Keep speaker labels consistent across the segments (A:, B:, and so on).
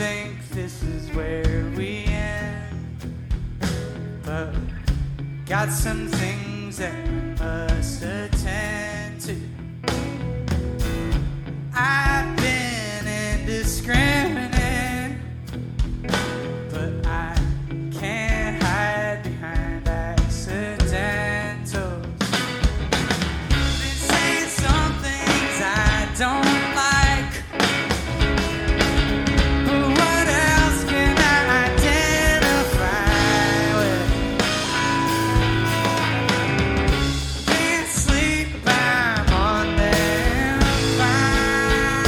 A: think this is where we end, but got some things that I must attend to. I've been indiscriminate, but I can't hide behind accidentals. Been saying some things I don't like, but what else can I identify with? Can't sleep by Monday, fine.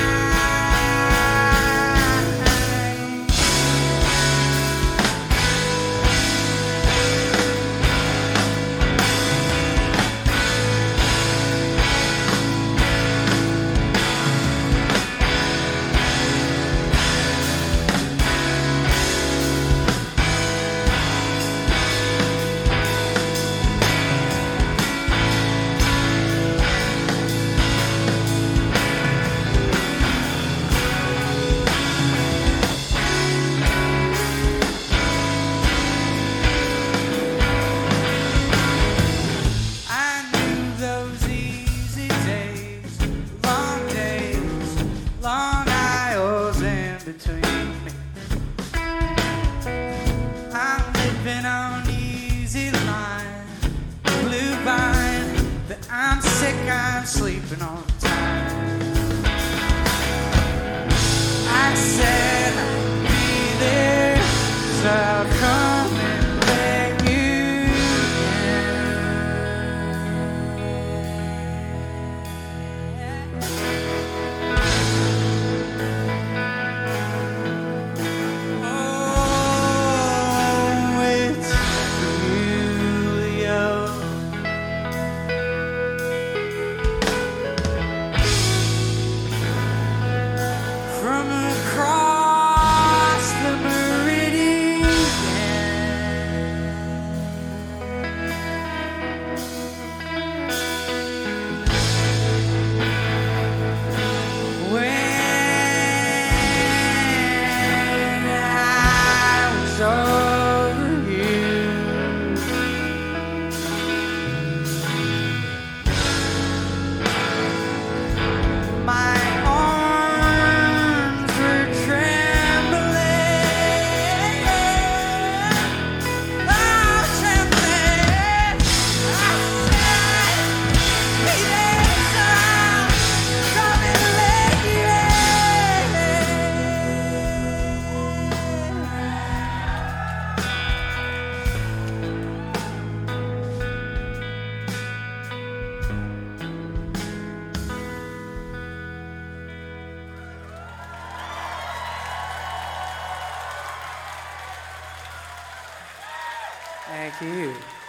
A: I knew those easy days, long aisles in between. I'm living on easy line, blue vine, but I'm sick, I'm sleeping on time. I said I'd be there, so I'll come and beg you Oh, it's Julio. From across the meridian, when I was over you, my arms were trembling, oh, trembling. I said, be there, so come and lay Thank you.